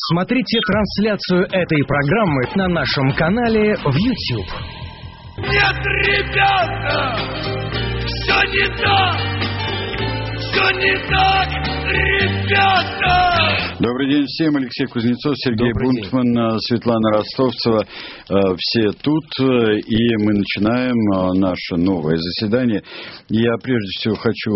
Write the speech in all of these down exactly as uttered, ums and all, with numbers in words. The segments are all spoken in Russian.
Смотрите трансляцию этой программы на нашем канале в YouTube. Нет, ребята, все не так, все не так, ребята. Добрый день всем. Алексей Кузнецов, Сергей Добрый Бунтман, день. Светлана Ростовцева. Все тут, и мы начинаем наше новое заседание. Я прежде всего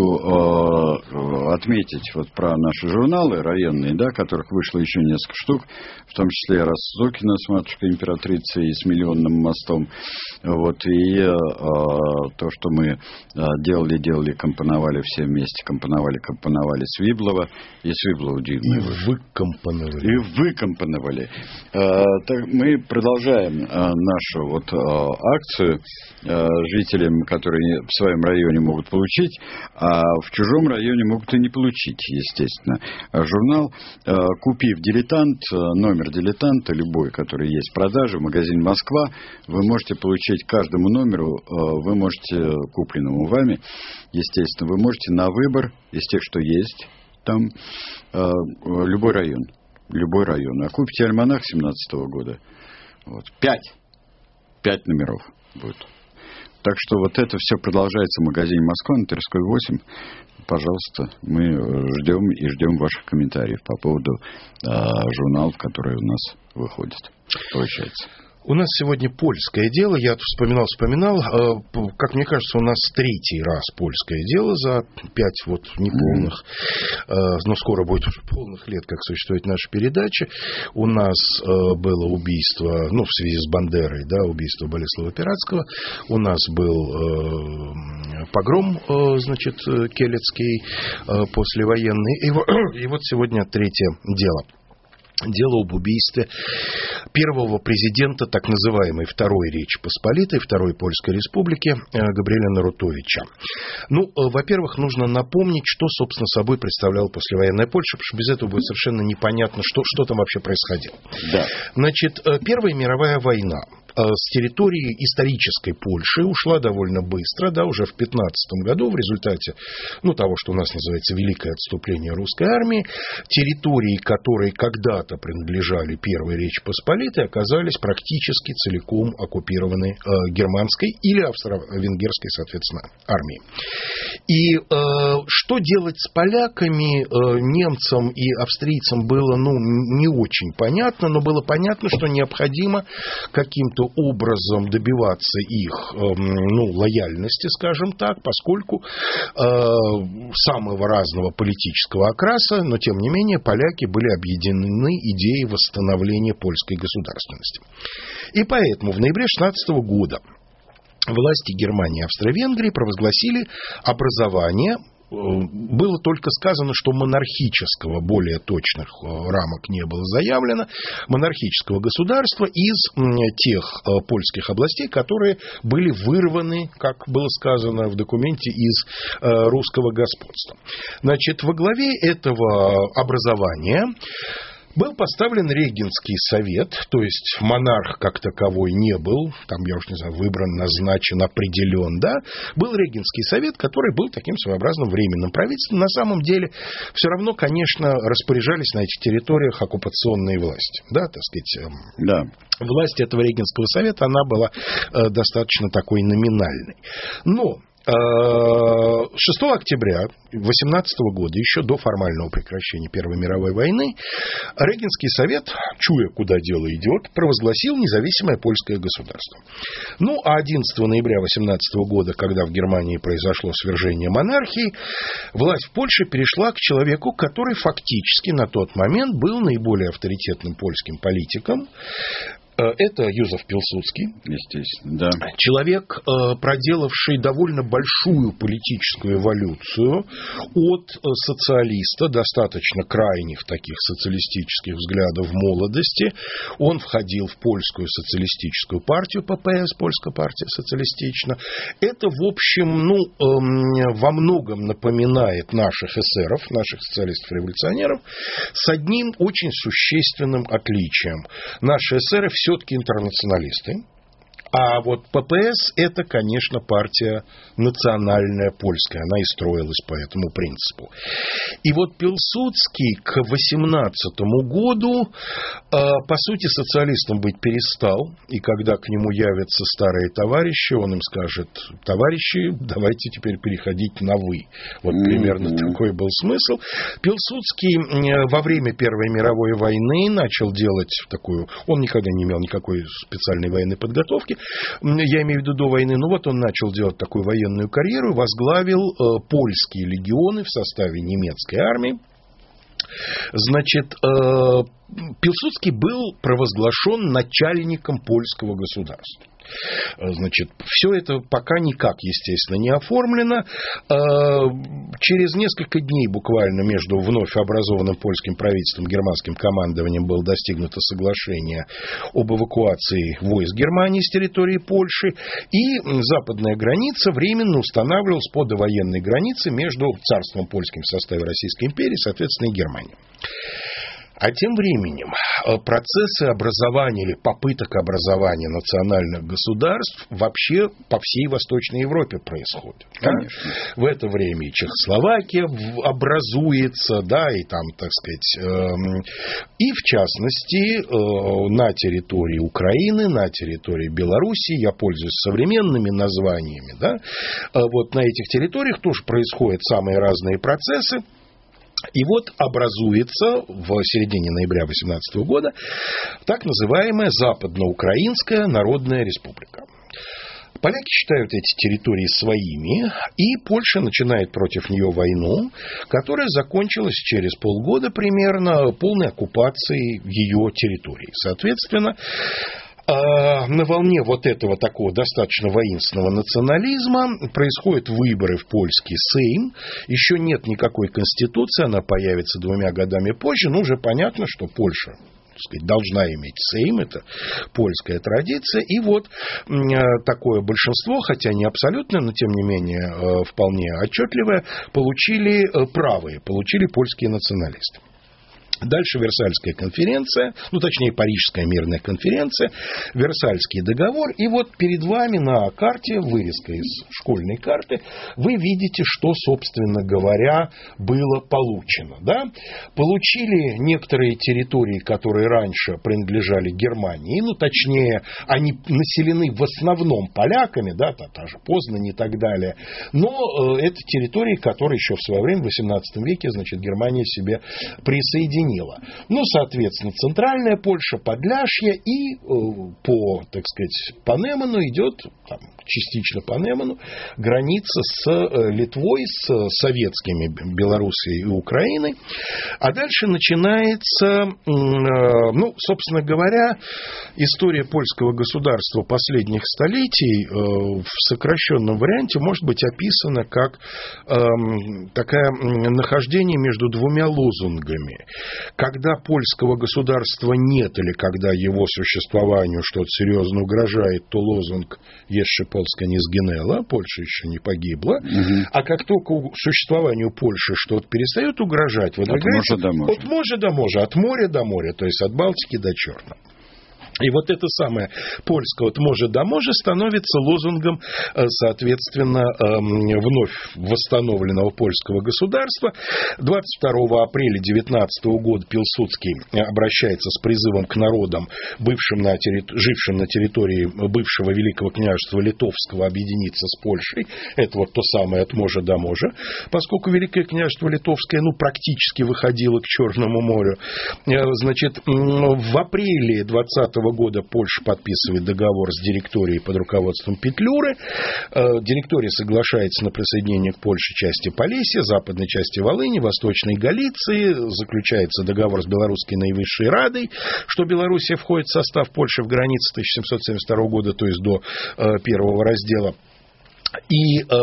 хочу отметить вот про наши журналы районные, да, которых вышло еще несколько штук, в том числе Ростокина с матушкой императрицей и с Миллионным мостом. Вот, и то, что мы делали, делали, компоновали все вместе, компоновали, компоновали Свиблова, и Свиблова удивно. И выкомпоновали. И выкомпоновали. Мы продолжаем нашу вот акцию жителям, которые в своем районе могут получить, а в чужом районе могут и не получить, естественно. Журнал, купив «Дилетант», номер «Дилетанта», любой, который есть в продаже, в магазине «Москва», вы можете получить каждому номеру, вы можете, купленному вами, естественно, вы можете на выбор из тех, что есть, там э, любой район, любой район. А купите альманах семнадцатого года, вот, пять, пять номеров будет. Так что вот это все продолжается в магазине «Москва» на Тверской восемь. Пожалуйста, мы ждем и ждем ваших комментариев по поводу э, журналов, которые у нас выходят, получается. У нас сегодня польское дело. Я тут вспоминал, вспоминал. Как мне кажется, у нас третий раз польское дело за пять вот неполных, mm-hmm. но скоро будет уже полных лет, как существует наша передача. У нас было убийство, ну, в связи с Бандерой, да, убийство Болеслава Пиратского. У нас был погром, значит, келецкий, послевоенный. И, и вот сегодня третье дело. Дело об убийстве первого президента так называемой Второй Речи Посполитой, Второй Польской Республики Габриэля Нарутовича. Ну, во-первых, нужно напомнить, что, собственно, собой представляла послевоенная Польша, потому что без этого будет совершенно непонятно, что, что там вообще происходило. Да. Значит, Первая мировая война с территории исторической Польши ушла довольно быстро, да, уже в пятнадцатом году в результате, ну, того, что у нас называется Великое отступление русской армии, территории, которые когда-то принадлежали Первой Речи Посполитой, оказались практически целиком оккупированы э, германской или австро-венгерской, соответственно, армией. И э, что делать с поляками, э, немцам и австрийцам было, ну, не очень понятно, но было понятно, что необходимо каким-то образом добиваться их, ну, лояльности, скажем так, поскольку э, самого разного политического окраса, но тем не менее поляки были объединены идеей восстановления польской государственности. И поэтому в ноябре шестнадцатого года власти Германии и Австро-Венгрии провозгласили образование. Было только сказано, что монархического, более точных рамок не было заявлено, монархического государства из тех польских областей, которые были вырваны, как было сказано в документе, из русского господства. Значит, во главе этого образования был поставлен Регенский совет, то есть монарх как таковой не был, там, я уж не знаю, выбран, назначен, определен, да, был Регенский совет, который был таким своеобразным временным правительством. На самом деле, все равно, конечно, распоряжались на этих территориях оккупационные власти, да, так сказать. Да. Власть этого Регенского совета, она была э, достаточно такой номинальной. Но шестого октября восемнадцатого года, еще до формального прекращения Первой мировой войны, Регенский совет, чуя, куда дело идет, провозгласил независимое польское государство. Ну, а одиннадцатого ноября восемнадцатого года, когда в Германии произошло свержение монархии, власть в Польше перешла к человеку, который фактически на тот момент был наиболее авторитетным польским политиком. Это Юзеф Пилсудский. Естественно, да. Человек, проделавший довольно большую политическую эволюцию от социалиста, достаточно крайних таких социалистических взглядов в молодости. Он входил в польскую социалистическую партию, ППС, Польская партия социалистична. Это, в общем, ну, во многом напоминает наших эсеров, наших социалистов-революционеров, с одним очень существенным отличием. Наши эсеры все все-таки интернационалисты, А вот ППС – это, конечно, партия национальная польская. Она и строилась по этому принципу. И вот Пилсудский к восемнадцатому году, по сути, социалистом быть перестал. И когда к нему явятся старые товарищи, он им скажет: товарищи, давайте теперь переходить на «вы». Вот примерно mm-hmm. такой был смысл. Пилсудский во время Первой мировой войны начал делать такую... Он никогда не имел никакой специальной военной подготовки. Я имею в виду до войны. Ну вот он начал делать такую военную карьеру, возглавил э, польские легионы в составе немецкой армии. Значит, э, Пилсудский был провозглашен начальником польского государства. Значит, все это пока никак, естественно, не оформлено. Через несколько дней буквально между вновь образованным польским правительством и германским командованием было достигнуто соглашение об эвакуации войск Германии с территории Польши, и западная граница временно устанавливалась по довоенной границе между царством польским в составе Российской империи, соответственно, и Германией. А тем временем процессы образования или попыток образования национальных государств вообще по всей Восточной Европе происходят. Конечно. Да? В это время и Чехословакия образуется, да, и там, так сказать, э, и в частности э, на территории Украины, на территории Белоруссии, я пользуюсь современными названиями, да, э, вот на этих территориях тоже происходят самые разные процессы. И вот образуется в середине ноября тысяча девятьсот восемнадцатого года так называемая Западноукраинская Народная Республика. Поляки считают эти территории своими, и Польша начинает против нее войну, которая закончилась через полгода примерно полной оккупацией ее территории. Соответственно, на волне вот этого такого достаточно воинственного национализма происходят выборы в польский Сейм. Еще нет никакой конституции, она появится двумя годами позже, но уже понятно, что Польша, так сказать, должна иметь Сейм, это польская традиция. И вот такое большинство, хотя не абсолютное, но тем не менее вполне отчетливое, получили правые, получили польские националисты. Дальше Версальская конференция, ну, точнее, Парижская мирная конференция, Версальский договор. И вот перед вами на карте, вырезка из школьной карты, вы видите, что, собственно говоря, было получено. Да? Получили некоторые территории, которые раньше принадлежали Германии, ну, точнее, они населены в основном поляками, да, та, та же Познань и так далее, но э, это территории, которые еще в свое время, в восемнадцатом веке, значит, Германия себе присоединила. Ну, соответственно, центральная Польша, Подляшье, и э, по, так сказать, по Неману идет, там, частично по Неману, граница с э, Литвой, с советскими Белоруссией и Украиной. А дальше начинается, э, ну, собственно говоря, история польского государства последних столетий э, в сокращенном варианте может быть описана как э, такое нахождение между двумя лозунгами. Когда польского государства нет или когда его существованию что-то серьезно угрожает, то лозунг «Еще Польска не сгинела», Польша еще не погибла. Угу. А как только существованию Польши что-то перестает угрожать, выдвигается от моря до моря. От моря до моря, от моря до моря, то есть от Балтики до Черного. И вот это самое польское от моря до моря становится лозунгом, соответственно, вновь восстановленного польского государства. двадцать второго апреля девятнадцатого года Пилсудский обращается с призывом к народам, бывшим на терри... жившим на территории бывшего Великого княжества Литовского, объединиться с Польшей. Это вот то самое от моря до моря, поскольку Великое княжество Литовское, ну, практически выходило к Черному морю. Значит, в апреле двадцатого года Польша подписывает договор с директорией под руководством Петлюры. Директория соглашается на присоединение к Польше части Полесья, западной части Волыни, восточной Галиции. Заключается договор с Белорусской наивысшей Радой, что Белоруссия входит в состав Польши в границе тысяча семьсот семьдесят второго года, то есть до первого раздела. И э,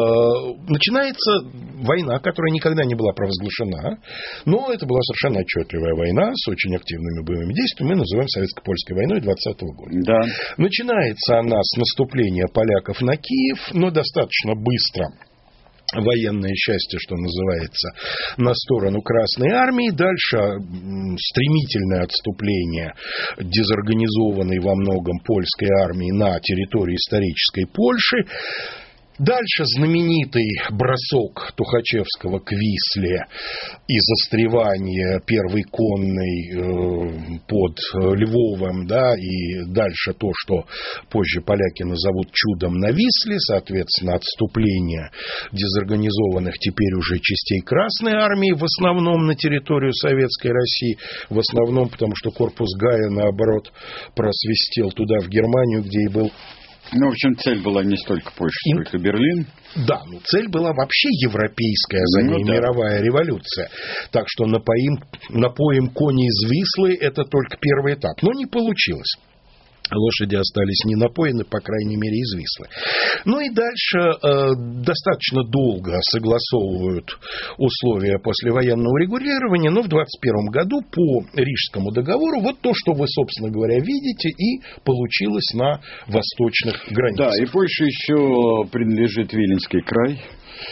начинается война, которая никогда не была провозглашена, но это была совершенно отчетливая война с очень активными боевыми действиями, мы называем Советско-польской войной двадцатого года. Да. Начинается она с наступления поляков на Киев, но достаточно быстро военное счастье, что называется, на сторону Красной Армии. Дальше стремительное отступление дезорганизованной во многом польской армии на территорию исторической Польши. Дальше знаменитый бросок Тухачевского к Висле и застревание первой конной э, под Львовом, да, и дальше то, что позже поляки назовут чудом на Висле, соответственно, отступление дезорганизованных теперь уже частей Красной Армии, в основном на территорию Советской России, в основном потому, что корпус Гая, наоборот, просвистел туда, в Германию, где и был. Ну, в общем, цель была не столько Польша, сколько Берлин. Да, ну цель была вообще европейская, за ней ну, да. мировая революция. Так что напоим, напоим кони из Вислы – это только первый этап. Но не получилось. Лошади остались не напоены, по крайней мере, из Вислы. Ну и дальше э, достаточно долго согласовывают условия послевоенного регулирования, но в двадцать первом году по Рижскому договору вот то, что вы, собственно говоря, видите, и получилось на восточных границах. Да, и Польша еще принадлежит Виленский край.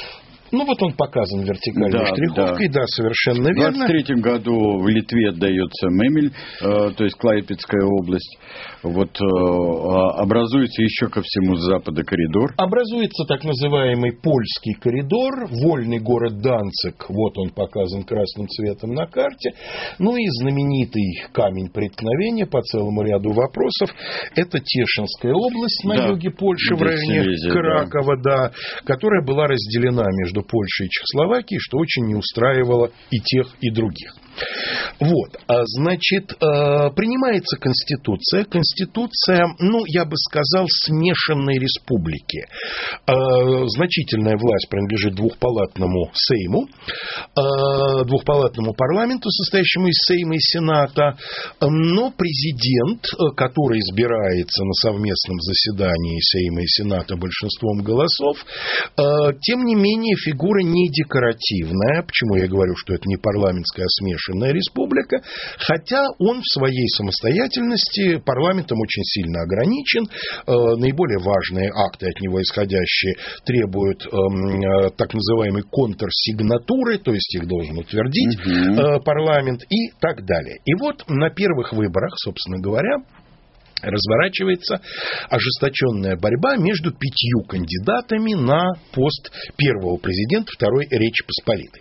Ну, вот он показан вертикальной да, штриховкой, да. да, совершенно верно. В двадцать третьем году в Литве отдается Мемель, э, то есть Клайпедская область. Вот э, образуется еще ко всему с запада коридор. Образуется так называемый польский коридор, вольный город Данциг, вот он показан красным цветом на карте. Ну и знаменитый камень преткновения по целому ряду вопросов. Это Тешинская область на да, юге Польши, в районе Силезия, Кракова, да. да, которая была разделена между Польшей и Чехословакией, что очень не устраивало и тех, и других. Вот, значит, принимается Конституция. Конституция, ну, я бы сказал, смешанной республики. Значительная власть принадлежит двухпалатному Сейму, двухпалатному парламенту, состоящему из Сейма и Сената, но президент, который избирается на совместном заседании Сейма и Сената большинством голосов, тем не менее, фигура не декоративная. Почему я говорю, что это не парламентская, а смешанная республика? Хотя он в своей самостоятельности парламентом очень сильно ограничен. Наиболее важные акты от него исходящие требуют так называемой контрсигнатуры, то есть их должен утвердить угу. парламент и так далее. И вот на первых выборах, собственно говоря, разворачивается ожесточенная борьба между пятью кандидатами на пост первого президента Второй Речи Посполитой.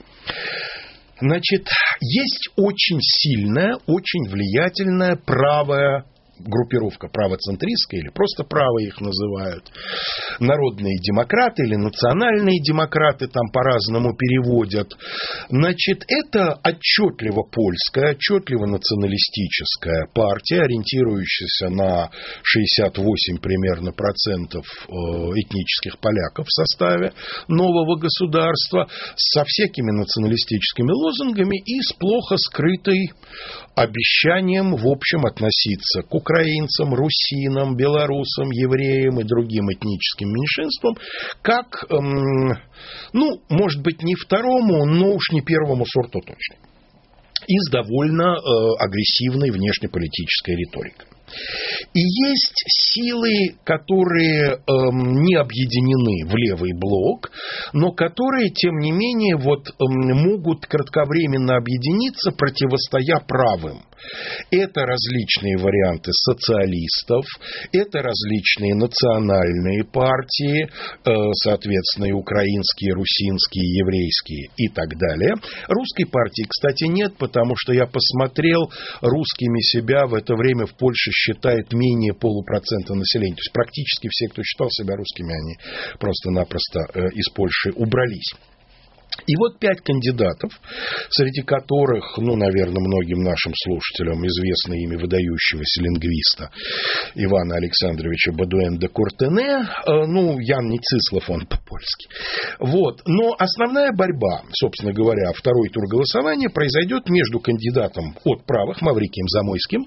Значит, есть очень сильная, очень влиятельная правая группировка, правоцентристская или просто правые их называют, народные демократы или национальные демократы, там по-разному переводят. Значит, это отчетливо польская, отчетливо националистическая партия, ориентирующаяся на шестьдесят восемь примерно процентов этнических поляков в составе нового государства, со всякими националистическими лозунгами и с плохо скрытой обещанием, в общем, относиться к украинцам, русинам, белорусам, евреям и другим этническим меньшинствам как, эм, ну, может быть, не второму, но уж не первому сорту точно. И с довольно э, агрессивной внешнеполитической риторикой. И есть силы, которые э, не объединены в левый блок, но которые, тем не менее, вот, э, могут кратковременно объединиться, противостоя правым. Это различные варианты социалистов, это различные национальные партии, соответственно, и украинские, русинские, еврейские и так далее. Русской партии, кстати, нет, потому что я посмотрел, русскими себя в это время в Польше считает менее полупроцента населения. То есть практически все, кто считал себя русскими, они просто-напросто из Польши убрались. И вот пять кандидатов, среди которых, ну, наверное, многим нашим слушателям известно имя выдающегося лингвиста Ивана Александровича Бодуэн де Куртене, ну, Ян Ницислав, он по-польски. Вот. Но основная борьба, собственно говоря, второй тур голосования произойдет между кандидатом от правых, Маврикием Замойским,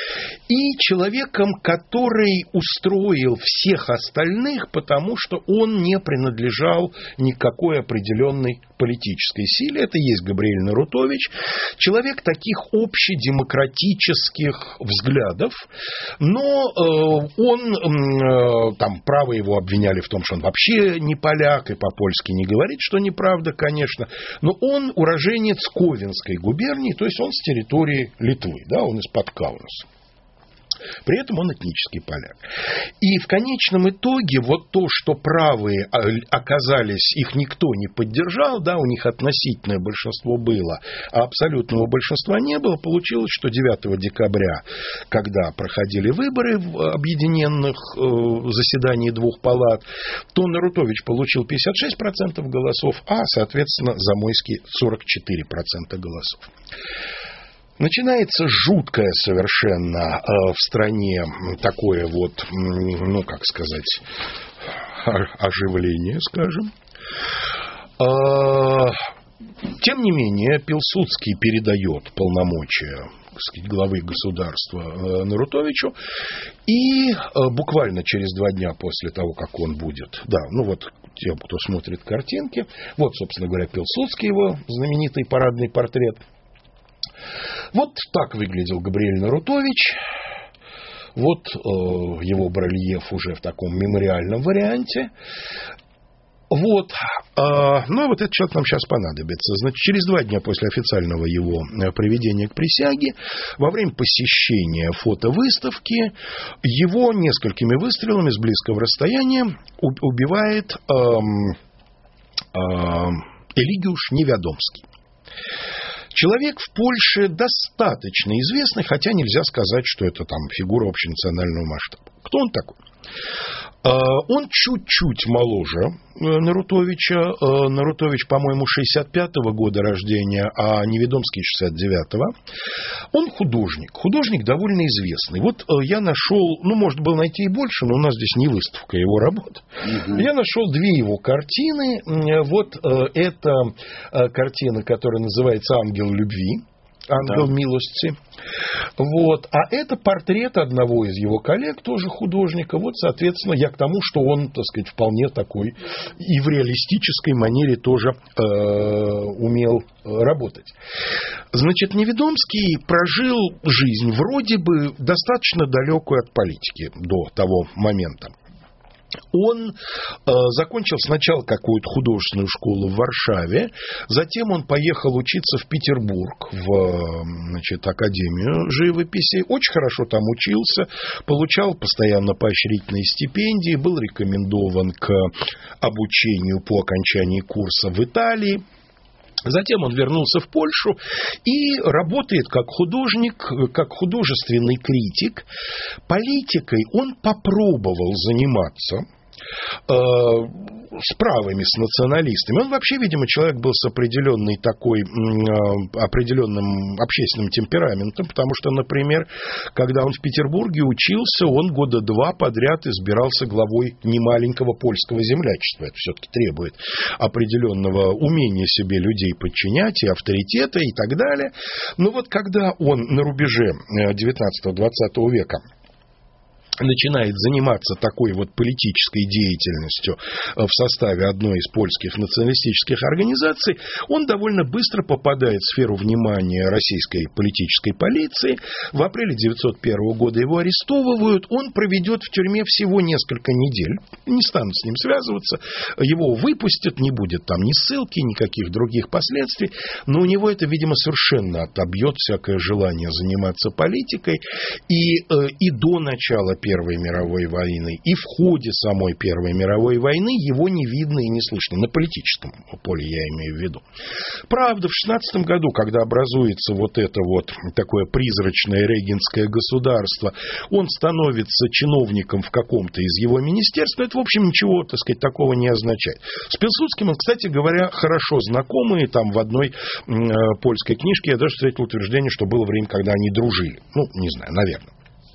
и человеком, который устроил всех остальных, потому что он не принадлежал никакой определенной политической политической силе, это есть Габриэль Нарутович, человек таких общедемократических взглядов, но э, он, э, там, право его обвиняли в том, что он вообще не поляк и по-польски не говорит, что неправда, конечно, но он уроженец Ковенской губернии, то есть он с территории Литвы, да, он из-под Каунаса. При этом он этнический поляк. И в конечном итоге вот то, что правые оказались, их никто не поддержал, да, у них относительное большинство было, а абсолютного большинства не было, получилось, что девятого декабря, когда проходили выборы в объединенных э, заседании двух палат, то Нарутович получил пятьдесят шесть процентов голосов, а, соответственно, Замойский сорок четыре процента голосов. Начинается жуткое совершенно э, в стране такое вот, ну, как сказать, оживление, скажем. Э, тем не менее, Пилсудский передает полномочия, так сказать, главы государства э, Нарутовичу, и э, буквально через два дня после того, как он будет, да, ну вот тем, кто смотрит картинки, вот, собственно говоря, Пилсудский, его знаменитый парадный портрет. Вот так выглядел Габриэль Нарутович. Вот э, его барельеф уже в таком мемориальном варианте. Вот. Э, ну, а вот этот человек нам сейчас понадобится. Значит, через два дня после официального его приведения к присяге, во время посещения фотовыставки, его несколькими выстрелами с близкого расстояния убивает э, э, Элигиуш Невядомский. Человек в Польше достаточно известный, хотя нельзя сказать, что это там фигура общенационального масштаба. Кто он такой? Он чуть-чуть моложе Нарутовича. Нарутович, по-моему, шестьдесят пятого года рождения, а Неведомский шестьдесят девятого. Он художник. Художник довольно известный. Вот я нашел, ну, может было найти и больше, но у нас здесь не выставка его работ. Угу. Я нашел две его картины. Вот это картина, которая называется «Ангел любви». Ангел да. милости. Вот. А это портрет одного из его коллег, тоже художника. Вот, соответственно, я к тому, что он, так сказать, вполне такой и в реалистической манере тоже э, умел работать. Значит, Неведомский прожил жизнь вроде бы достаточно далекую от политики до того момента. Он э, закончил сначала какую-то художественную школу в Варшаве, затем он поехал учиться в Петербург, в, значит, Академию живописи, очень хорошо там учился, получал постоянно поощрительные стипендии, был рекомендован к обучению по окончании курса в Италии. Затем он вернулся в Польшу и работает как художник, как художественный критик. Политикой он попробовал заниматься э, справами с националистами. Он вообще, видимо, человек был с определенной такой, э, определенным общественным темпераментом, потому что, например, когда он в Петербурге учился, он года два подряд избирался главой немаленького польского землячества. Это все-таки требует определенного умения себе людей подчинять и авторитета и так далее. Но вот когда он на рубеже девятнадцатого-двадцатого века начинает заниматься такой вот политической деятельностью в составе одной из польских националистических организаций, он довольно быстро попадает в сферу внимания российской политической полиции. В апреле тысяча девятьсот первого года его арестовывают. Он проведет в тюрьме всего несколько недель. Не станут с ним связываться. Его выпустят, не будет там ни ссылки, никаких других последствий. Но у него это, видимо, совершенно отобьет всякое желание заниматься политикой. И, и до начала Первой мировой войны, и в ходе самой Первой мировой войны его не видно и не слышно. На политическом поле я имею в виду. Правда, в шестнадцатом году, когда образуется вот это вот такое призрачное регенское государство, он становится чиновником в каком-то из его министерств, но это, в общем, ничего, так сказать, такого не означает. С Пилсудским он, кстати говоря, хорошо знакомый. Там в одной э, польской книжке я даже встретил утверждение, что было время, когда они дружили. Ну, не знаю, наверное.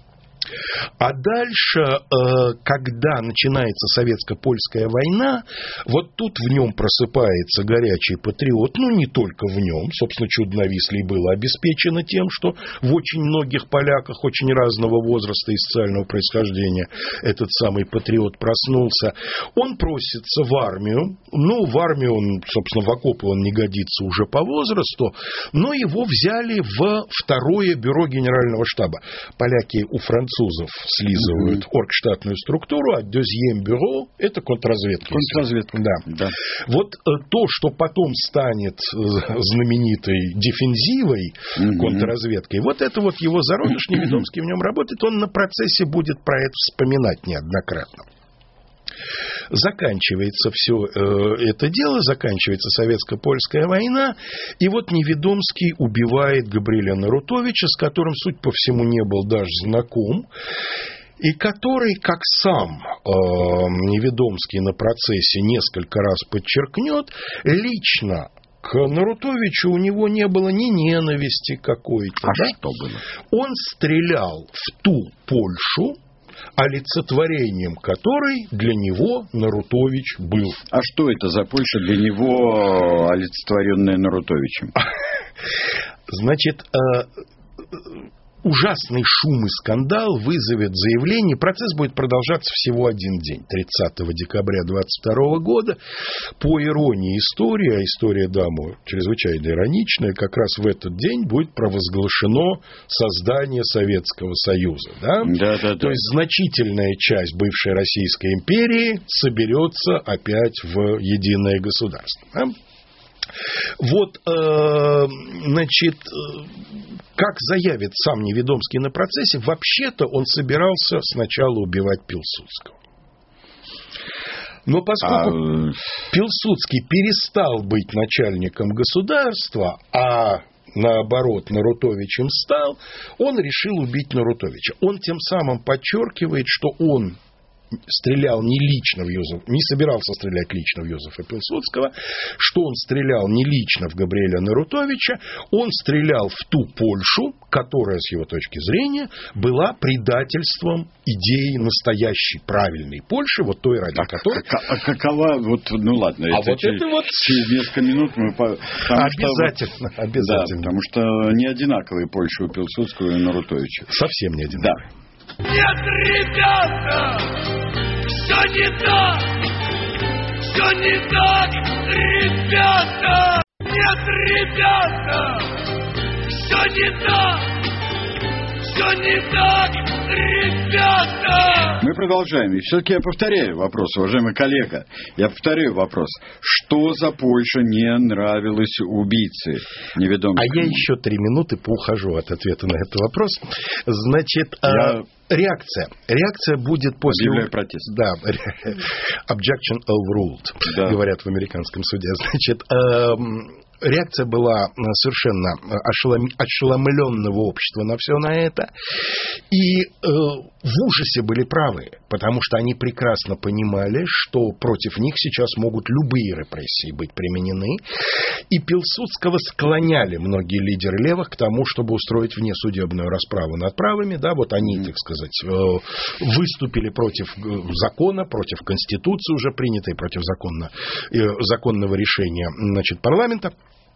А дальше, когда начинается советско-польская война, вот тут в нем просыпается горячий патриот, ну, не только в нем, собственно, чудо-навислий было обеспечено тем, что в очень многих поляках очень разного возраста и социального происхождения этот самый патриот проснулся. Он просится в армию, ну, в армию он, собственно, в окопы он не годится уже по возрасту, но его взяли в второе бюро генерального штаба. Поляки у французов слизывают mm-hmm. оргштатную структуру, а дезьем бюро – это контрразведка. Контрразведка. Да. да. Вот то, что потом станет знаменитой дефензивой mm-hmm. контрразведкой, вот это вот его зародыш, Неведомский в нем работает, он на процессе будет про это вспоминать неоднократно. Заканчивается все э, это дело, заканчивается советско-польская война, и вот Неведомский убивает Габриэля Нарутовича, с которым, судя по всему, не был даже знаком, и который, как сам э, Неведомский на процессе несколько раз подчеркнет, лично к Нарутовичу у него не было ни ненависти какой-то. А да? что было? Он стрелял в ту Польшу, олицетворением которой для него Нарутович был. А что это за Польша для него, олицетворенная Нарутовичем? Значит, ужасный шум и скандал вызовет заявление. Процесс будет продолжаться всего один день, тридцатого декабря двадцать второго года. По иронии истории, а история, да, чрезвычайно ироничная, как раз в этот день будет провозглашено создание Советского Союза. Да? Да, да, да. То есть значительная часть бывшей Российской империи соберется опять в единое государство. Да? Вот, э, значит, как заявит сам Неведомский на процессе, вообще-то он собирался сначала убивать Пилсудского. Но поскольку а... Пилсудский перестал быть начальником государства, а наоборот Нарутовичем стал, он решил убить Нарутовича. Он тем самым подчеркивает, что он стрелял не лично в Йозефа, не собирался стрелять лично в Йозефа Пилсудского, что он стрелял не лично в Габриэля Нарутовича, он стрелял в ту Польшу, которая, с его точки зрения, была предательством идеи настоящей правильной Польши, вот той, ради а которой... А какова, вот, ну ладно, а это вот через, это вот... через несколько минут мы... Обязательно, что, обязательно. Да, потому что не одинаковые Польши у Пилсудского и Нарутовича. Совсем не одинаковые. Да. Нет, ребята, все не так, все не так, ребята. Нет, ребята, все не так, все не так, ребята. Мы продолжаем. И все-таки я повторяю вопрос, уважаемый коллега. Я повторяю вопрос. Что за Польша не нравилась убийце Неведомскому? А я еще три минуты поухожу от ответа на этот вопрос. Значит, я... реакция. Реакция будет после... Объявляю протест. Да. Objection overruled, да. Говорят в американском суде. Значит, эм... реакция была совершенно ошелом... ошеломленного общества на все на это. И э, в ужасе были правы, потому что они прекрасно понимали, что против них сейчас могут любые репрессии быть применены. И Пилсудского склоняли многие лидеры левых к тому, чтобы устроить внесудебную расправу над правыми. Да, вот они, так сказать, э, выступили против закона, против Конституции уже принятой, против законно... э, законного решения, значит, парламента.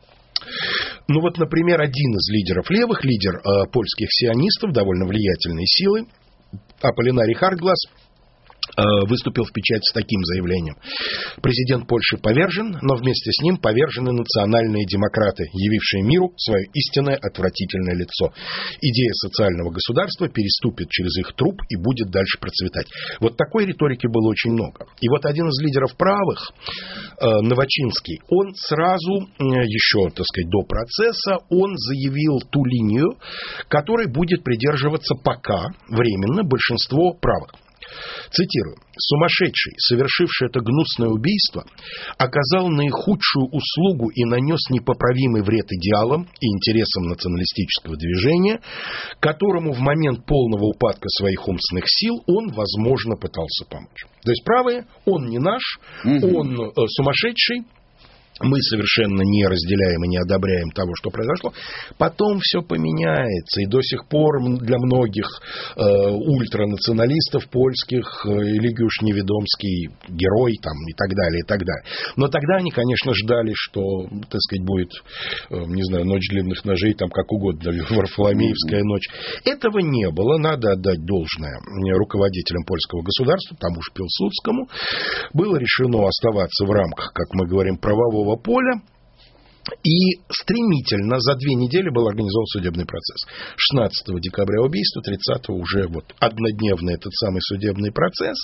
Ну вот, например, один из лидеров левых, лидер э, польских сионистов, довольно влиятельной силы, Аполлинарий Хартглас, выступил в печать с таким заявлением. Президент Польши повержен, но вместе с ним повержены национальные демократы, явившие миру свое истинное отвратительное лицо. Идея социального государства переступит через их труп и будет дальше процветать. Вот такой риторики было очень много. И вот один из лидеров правых, Новочинский, он сразу, еще, так сказать, до процесса, он заявил ту линию, которой будет придерживаться пока временно большинство правых. Цитирую. «Сумасшедший, совершивший это гнусное убийство, оказал наихудшую услугу и нанес непоправимый вред идеалам и интересам националистического движения, которому в момент полного упадка своих умственных сил он, возможно, пытался помочь». То есть правые, он не наш, угу. он э, сумасшедший, мы совершенно не разделяем и не одобряем того, что произошло. Потом все поменяется. И до сих пор для многих э, ультранационалистов польских э, Элигиуш Неведомский герой там, и так далее, и так далее. Но тогда они, конечно, ждали, что, так сказать, будет, э, не знаю, ночь длинных ножей, там как угодно, Варфоломеевская ночь. Этого не было. Надо отдать должное руководителям польского государства, тому же Пилсудскому. Было решено оставаться в рамках, как мы говорим, правового поля, и стремительно за две недели был организован судебный процесс. шестнадцатого декабря убийство, тридцатого уже вот однодневный этот самый судебный процесс.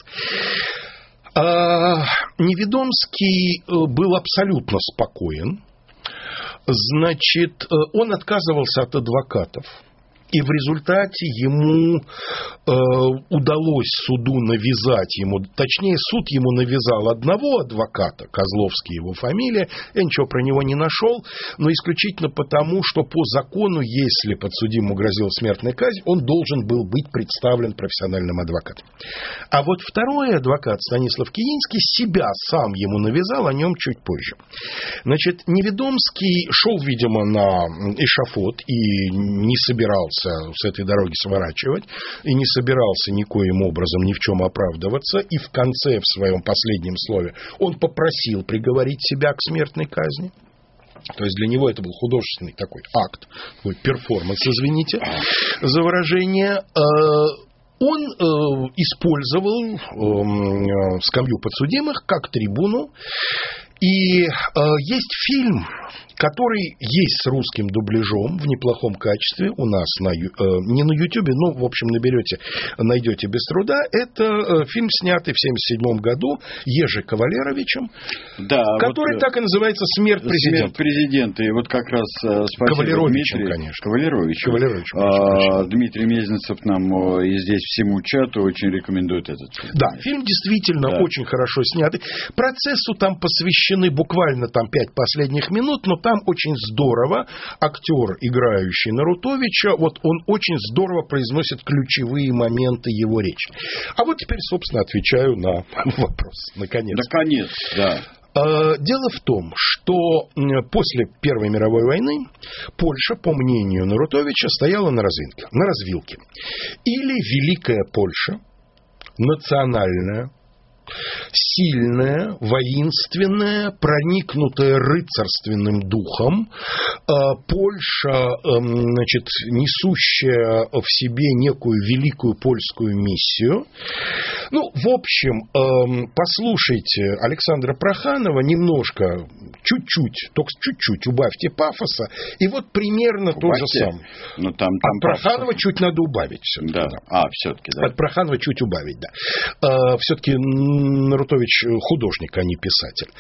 А, Неведомский был абсолютно спокоен. Значит, он отказывался от адвокатов. И в результате ему э, удалось суду навязать ему, точнее, суд ему навязал одного адвоката, Козловский его фамилия, я ничего про него не нашел, но исключительно потому, что по закону, если подсудимому грозила смертная казнь, он должен был быть представлен профессиональным адвокатом. А вот второй адвокат, Станислав Киинский, себя сам ему навязал, о нем чуть позже. Значит, Неведомский шел, видимо, на эшафот и не собирался с этой дороги сворачивать, и не собирался никоим образом ни в чем оправдываться, и в конце, в своем последнем слове, он попросил приговорить себя к смертной казни. То есть для него это был художественный такой акт, такой перформанс, извините за выражение. Он использовал скамью подсудимых как трибуну, и есть фильм, который есть с русским дубляжом в неплохом качестве у нас, на, не на Ютьюбе, но, в общем, наберете, найдете без труда. Это фильм, снятый в семьдесят седьмом году Ежи Кавалеровичем, да, который вот, так и называется «Смерть президента». «Смерть президента». И вот как раз спасибо Кавалеровичем, Дмитрий, конечно. Кавалеровичем. Кавалеровичем, а, Дмитрий Мезенцев нам и здесь всему чату очень рекомендует этот фильм. Да, фильм действительно да. очень хорошо снятый. Процессу там посвящены буквально там пять последних минут, но там очень здорово актер, играющий Нарутовича, вот он очень здорово произносит ключевые моменты его речи. А вот теперь, собственно, отвечаю на вопрос. Наконец. Наконец, да. Дело в том, что после Первой мировой войны Польша, по мнению Нарутовича, стояла на развилке. На развилке. Или Великая Польша, национальная, сильная, воинственная, проникнутая рыцарственным духом, Польша, значит, несущая в себе некую великую польскую миссию. Ну, в общем, послушайте Александра Проханова немножко, чуть-чуть, только чуть-чуть убавьте пафоса, и вот примерно убавьте. То же самое. Но там, там От Проханова пафос. Чуть надо убавить все-таки. Да. Да. А, все-таки, да. От Проханова чуть убавить, да. Все-таки Нарутович художник, а не писатель.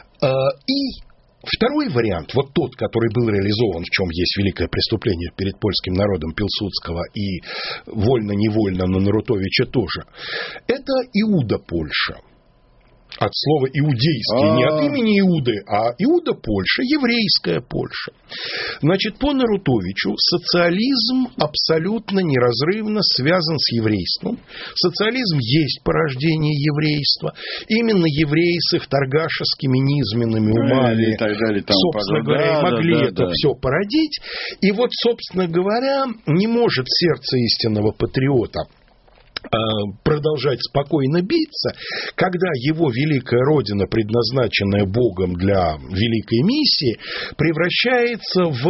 И второй вариант, вот тот, который был реализован, в чем есть великое преступление перед польским народом Пилсудского и вольно-невольно на Нарутовича тоже, это Иуда Польша. От слова иудейский, А-а-а. не от имени Иуды, а Иуда Польша, еврейская Польша. Значит, по Нарутовичу социализм абсолютно неразрывно связан с еврейством. Социализм есть порождение еврейства. Именно евреи с их торгашескими низменными умами, так далее, там собственно погода, говоря, да, могли да, это да. все породить. И вот, собственно говоря, не может сердце истинного патриота продолжать спокойно биться, когда его великая родина, предназначенная Богом для великой миссии, превращается в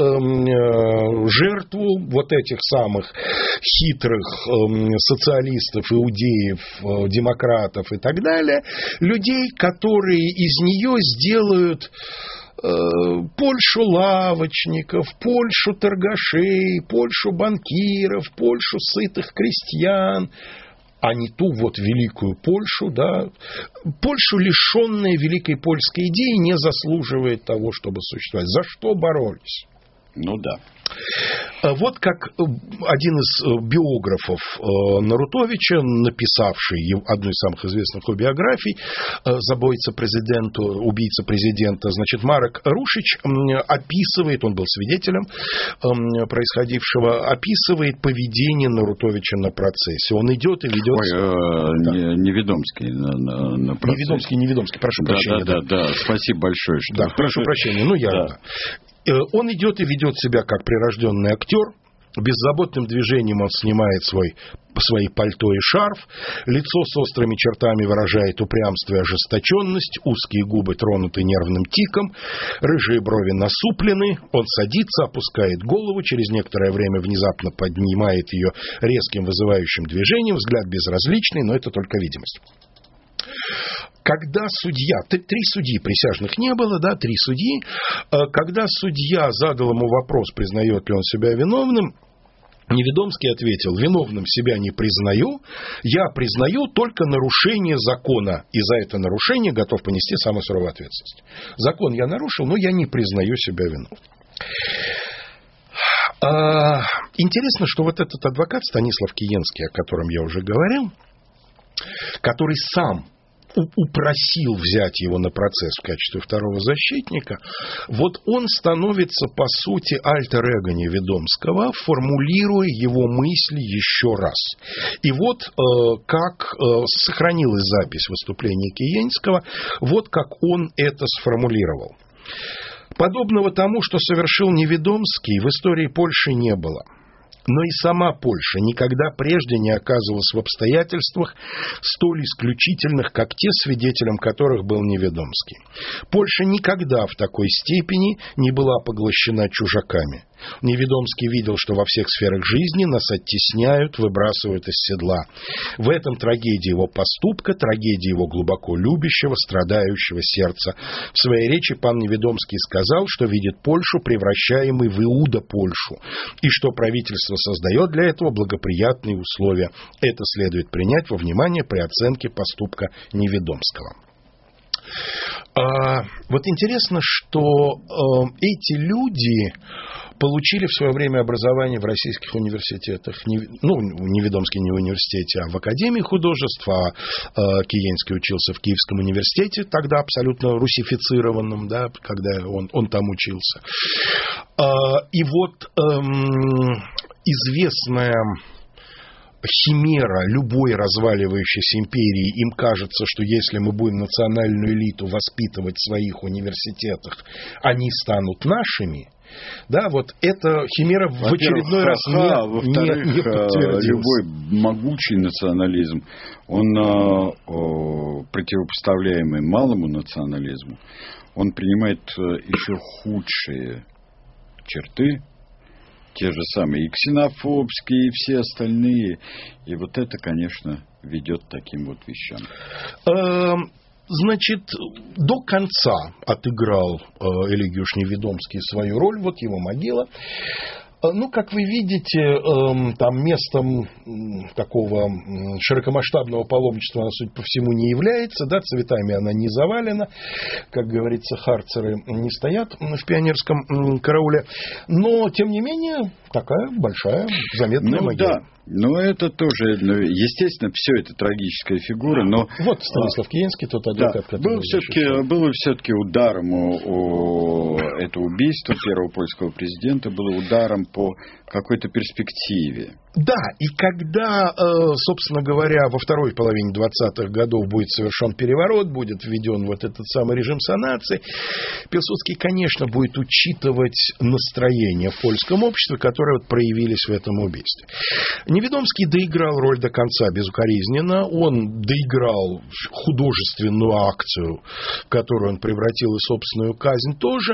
э, жертву вот этих самых хитрых э, социалистов, иудеев, э, демократов и так далее, людей, которые из нее сделают Польшу лавочников, Польшу торгашей, Польшу банкиров, Польшу сытых крестьян, а не ту вот великую Польшу, да. Польшу, лишенная великой польской идеи, не заслуживает того, чтобы существовать. За что боролись? Ну да. Вот как один из биографов Нарутовича, написавший одну из самых известных его биографий, «Забойца президенту, убийца президента», значит, Марек Рушич описывает, он был свидетелем происходившего, описывает поведение Нарутовича на процессе. Он идет и ведет... Ой, да. не, Неведомский на, на, на процессе. Неведомский, Неведомский, прошу да, прощения. Да, да, да, да, спасибо большое. Что... Да, прошу прощения, ну я... Да. Он идет и ведет себя как прирожденный актер. Беззаботным движением он снимает свой, свои пальто и шарф. Лицо с острыми чертами выражает упрямство и ожесточенность. Узкие губы тронуты нервным тиком. Рыжие брови насуплены. Он садится, опускает голову. Через некоторое время внезапно поднимает ее резким вызывающим движением. Взгляд безразличный, но это только видимость. Когда судья, три судьи присяжных не было, да, три судьи, когда судья задал ему вопрос, признает ли он себя виновным, Неведомский ответил: виновным себя не признаю, я признаю только нарушение закона, и за это нарушение готов понести самую суровую ответственность. Закон я нарушил, но я не признаю себя виновным. А, интересно, что вот этот адвокат Станислав Киенский, о котором я уже говорил, который сам упросил взять его на процесс в качестве второго защитника, вот он становится, по сути, альтер-эго Неведомского, формулируя его мысли еще раз. И вот э, как э, сохранилась запись выступления Киенского, вот как он это сформулировал. Подобного тому, что совершил Неведомский, в истории Польши не было. Но и сама Польша никогда прежде не оказывалась в обстоятельствах столь исключительных, как те, свидетелем которых был Неведомский. Польша никогда в такой степени не была поглощена чужаками. Неведомский видел, что во всех сферах жизни нас оттесняют, выбрасывают из седла. В этом трагедия его поступка, трагедия его глубоко любящего, страдающего сердца. В своей речи пан Неведомский сказал, что видит Польшу, превращаемой в Иуда Польшу, и что правительство создает для этого благоприятные условия. Это следует принять во внимание при оценке поступка Неведомского. А, вот интересно, что э, эти люди получили в свое время образование в российских университетах. Не, ну, Неведомский не в университете, а в Академии художеств. А э, Киенский учился в Киевском университете, тогда абсолютно русифицированном, да, когда он, он там учился. А, и вот эм, известная химера любой разваливающейся империи, им кажется, что если мы будем национальную элиту воспитывать в своих университетах, они станут нашими. Да, вот эта химера в очередной раз не, а во-вторых, не, не подтвердилась. Любой могучий национализм, он э, э, противопоставляемый малому национализму, он принимает еще худшие черты, те же самые и ксенофобские, и все остальные. И вот это, конечно, ведет к таким вот вещам. Значит, до конца отыграл Элегиуш Неведомский свою роль, вот его могила. Ну, как вы видите, там местом такого широкомасштабного паломничества она, судя по всему, не является, да, цветами она не завалена, как говорится, харцеры не стоят в пионерском карауле, но, тем не менее, такая большая, заметная ну, могила. Да. Ну, это тоже, естественно, все это трагическая фигура, но... Вот Станислав Киенский, тот адвокат, да, который... Был все-таки, было все-таки ударом, у, у, это убийство первого польского президента было ударом по какой-то перспективе. Да, и когда, собственно говоря, во второй половине двадцатых годов будет совершен переворот, будет введен вот этот самый режим санации, Пилсудский, конечно, будет учитывать настроения в польском обществе, которые вот проявились в этом убийстве. Неведомский доиграл роль до конца безукоризненно, он доиграл художественную акцию, в которую он превратил и собственную казнь тоже,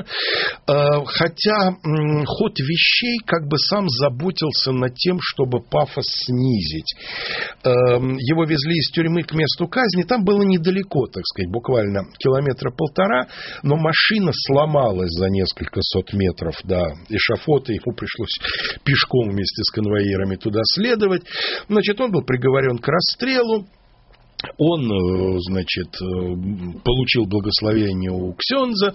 хотя ход вещей как бы сам заботился над тем, чтобы пафос снизить. Его везли из тюрьмы к месту казни, там было недалеко, так сказать, буквально километра полтора, но машина сломалась за несколько сот метров до эшафота, ему пришлось пешком вместе с конвоирами туда следовать. Значит, он был приговорен к расстрелу. Он, значит, получил благословение у ксенза,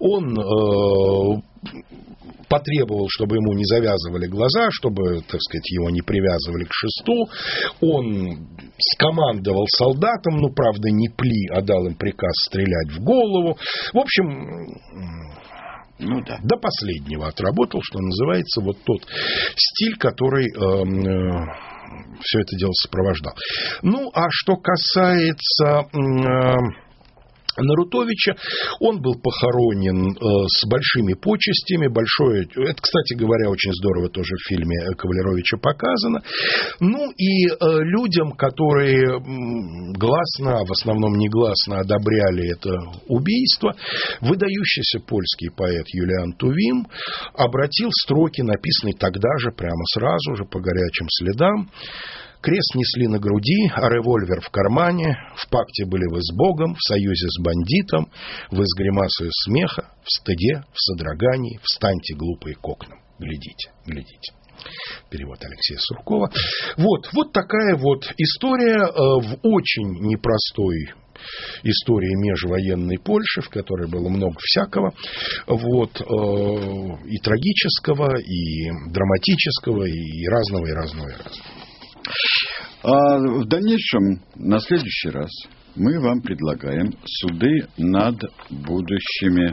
он потребовал, чтобы ему не завязывали глаза, чтобы, так сказать, его не привязывали к шесту. Он скомандовал солдатам, ну, правда, не пли, а дал им приказ стрелять в голову. В общем, ну, да, до последнего отработал, что называется, вот тот стиль, который э, все это дело сопровождал. Ну, а что касается Э, Нарутовича, он был похоронен э, с большими почестями, большое, это, кстати говоря, очень здорово тоже в фильме Кавалеровича показано. Ну и э, людям, которые м, гласно, а в основном негласно одобряли это убийство, выдающийся польский поэт Юлиан Тувим обратил строки, написанные тогда же, прямо сразу же, по горячим следам. Крест несли на груди, а револьвер в кармане. В пакте были вы с Богом, в союзе с бандитом. Вы с гримасой смеха, в стыде, в содрогании. Встаньте, глупые, к окнам. Глядите, глядите. Перевод Алексея Суркова. Вот, вот такая вот история э, в очень непростой истории межвоенной Польши, в которой было много всякого, вот, э, и трагического, и драматического, и разного, и разного, и разного. А в дальнейшем, на следующий раз, мы вам предлагаем суды над будущими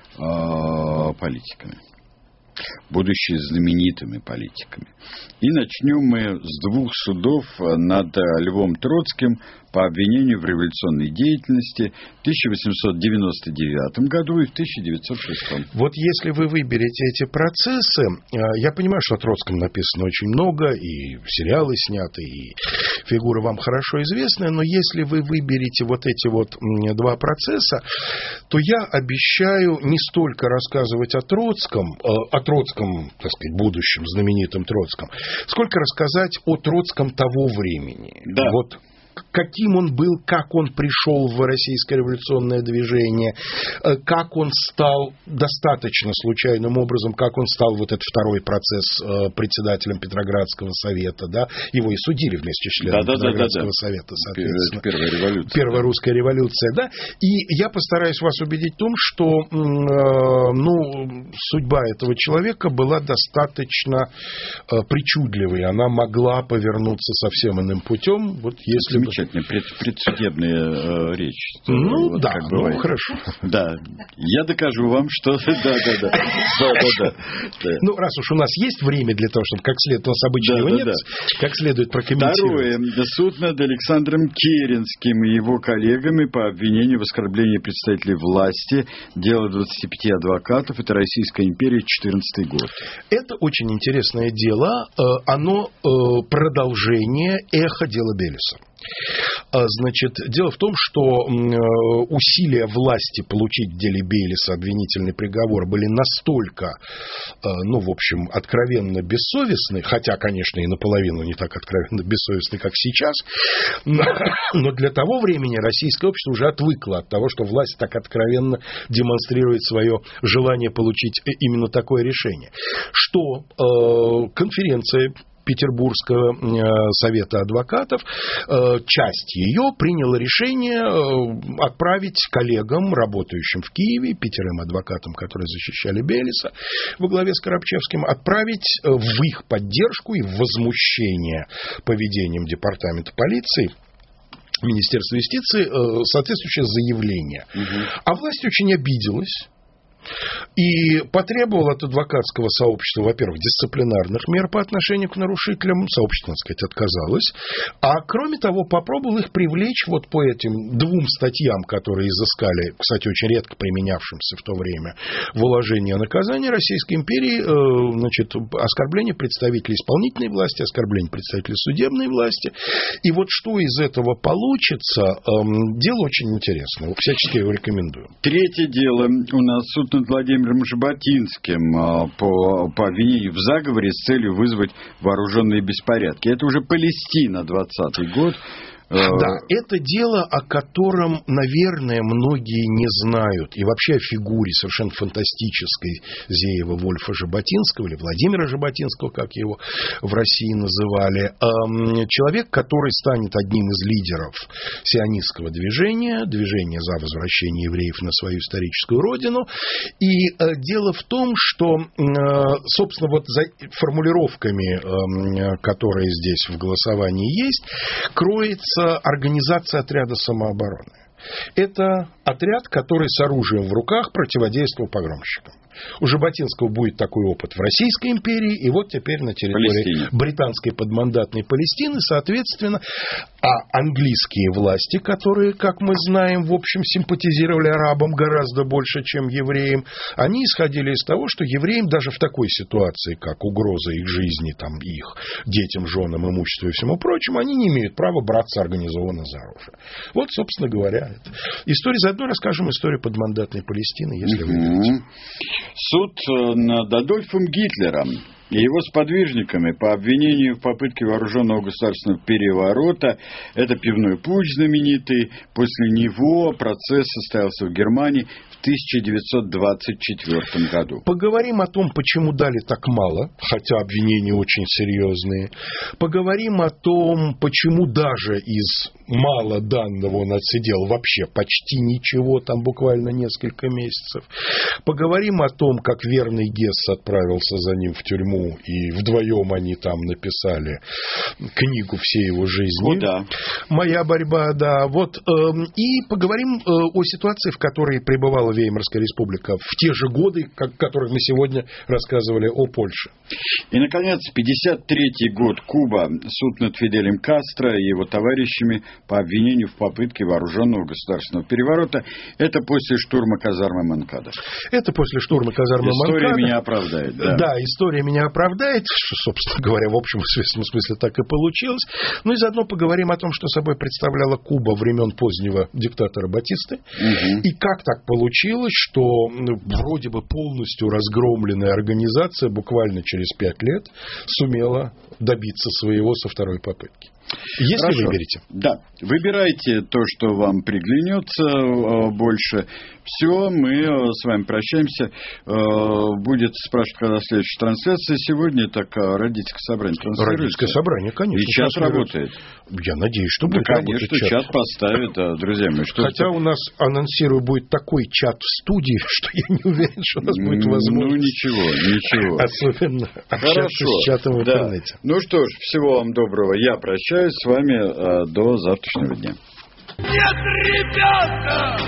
э, политиками, будущими знаменитыми политиками. И начнем мы с двух судов над Львом Троцким по обвинению в революционной деятельности в тысяча восемьсот девяносто девятом году и в тысяча девятьсот шестом. Вот если вы выберете эти процессы, я понимаю, что о Троцком написано очень много, и сериалы сняты, и фигура вам хорошо известная, но если вы выберете вот эти вот два процесса, то я обещаю не столько рассказывать о Троцком, о Троцком, так сказать, будущем знаменитом Троцком, сколько рассказать о Троцком того времени. Да. Вот каким он был, как он пришел в российское революционное движение, как он стал достаточно случайным образом, как он стал вот этот второй процесс председателем Петроградского совета, да, его и судили вместе с членами да, Петроградского да, да, да. совета, соответственно. Первая революция. Первая русская революция, да. И я постараюсь вас убедить в том, что ну, судьба этого человека была достаточно причудливой, она могла повернуться совсем иным путем, вот если замечательная пред, предсудебная э, речь. Ну, вот, да, как ну, бывает. хорошо. Да, я докажу вам, что... Да, да, да. да, да, да. Ну, раз уж у нас есть время для того, чтобы как следует, у нас обычно да, его да, нет, да. как следует прокомментировать. Второе. Суд над Александром Керенским и его коллегами по обвинению в оскорблении представителей власти. Дело двадцати пяти адвокатов. Это Российская империя, четырнадцатый год. Это очень интересное дело. Оно продолжение эхо дела Белеса. Значит, дело в том, что усилия власти получить в деле Бейлиса обвинительный приговор были настолько, ну, в общем, откровенно бессовестны, хотя, конечно, и наполовину не так откровенно бессовестны, как сейчас, но для того времени российское общество уже отвыкло от того, что власть так откровенно демонстрирует свое желание получить именно такое решение, что э, конференция Петербургского совета адвокатов, часть ее приняла решение отправить коллегам, работающим в Киеве, пятерым адвокатам, которые защищали Белеса во главе с Коробчевским, отправить в их поддержку и в возмущение поведением департамента полиции Министерства юстиции соответствующее заявление. Угу. А власть очень обиделась и потребовал от адвокатского сообщества, во-первых, дисциплинарных мер по отношению к нарушителям. Сообщество, так сказать, отказалось. А кроме того, попробовал их привлечь вот по этим двум статьям, которые изыскали, кстати, очень редко применявшимся в то время, в уложение наказания Российской империи, э, значит, оскорбление представителей исполнительной власти, оскорбление представителей судебной власти. И вот что из этого получится, э, дело очень интересное. Всячески его рекомендую. Третье дело. У нас суд над Владимиром Жаботинским по, по обвинению в заговоре с целью вызвать вооруженные беспорядки. Это уже Палестина, двадцатый год. Да, это дело, о котором, наверное, многие не знают. И вообще о фигуре совершенно фантастической Зеева Вольфа Жаботинского, или Владимира Жаботинского, как его в России называли. Человек, который станет одним из лидеров сионистского движения, движения за возвращение евреев на свою историческую родину. И дело в том, что, собственно, вот за формулировками, которые здесь в голосовании есть, кроется организация отряда самообороны. Это отряд, который с оружием в руках противодействовал погромщикам. У Жаботинского будет такой опыт в Российской империи, и вот теперь на территории Палестине. Британской подмандатной Палестины, соответственно, а английские власти, которые, как мы знаем, в общем, симпатизировали арабам гораздо больше, чем евреям, они исходили из того, что евреям даже в такой ситуации, как угроза их жизни, там, их детям, женам, имуществу и всему прочему, они не имеют права браться организованно за оружие. Вот, собственно говоря, это. Историю заодно расскажем историю подмандатной Палестины, если вы видите. Суд над Адольфом Гитлером и его сподвижниками по обвинению в попытке вооруженного государственного переворота. Это пивной путч знаменитый. После него процесс состоялся в Германии в тысяча девятьсот двадцать четвёртом году. Поговорим о том, почему дали так мало, хотя обвинения очень серьезные. Поговорим о том, почему даже из мало данного он отсидел вообще почти ничего, там буквально несколько месяцев. Поговорим о том, как верный Гесс отправился за ним в тюрьму, и вдвоем они там написали книгу всей его жизни. О, да. «Моя борьба», да. Вот, э, и поговорим э, о ситуации, в которой пребывала Веймарская республика в те же годы, как, о которых мы сегодня рассказывали о Польше. И, наконец, пятьдесят третий год, Куба. Суд над Фиделем Кастро и его товарищами по обвинению в попытке вооруженного государственного переворота. Это после штурма казармы Монкадо. Это после штурма казармы Монкадо. История меня оправдает. Да, да, история меня оправдает, что, собственно говоря, в общем в смысле так и получилось. Ну и заодно поговорим о том, что собой представляла Куба времен позднего диктатора Батисты. Угу. И как так получилось, что ну, вроде бы полностью разгромленная организация буквально через пять лет сумела добиться своего со второй попытки. Если Хорошо. выберете. Да. Выбирайте то, что вам приглянется больше. Все, мы с вами прощаемся. Будет спрашивать, когда следующая трансляция. Сегодня так родительское собрание транслируется. Родительское собрание, конечно. И чат работает. Я надеюсь, что да, будет конечно, работать чат. чат поставит, да, друзья мои. Что Хотя у нас, анонсирую, будет такой чат в студии, что я не уверен, что у нас будет возможность. Ну, ничего, ничего. Особенно общаться с чатом в интернете. Да. Ну что ж, всего вам доброго. Я прощаюсь с вами э, до завтрашнего дня. Нет, ребята,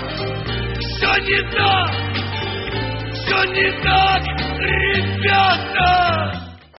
все не так, все не так, ребята.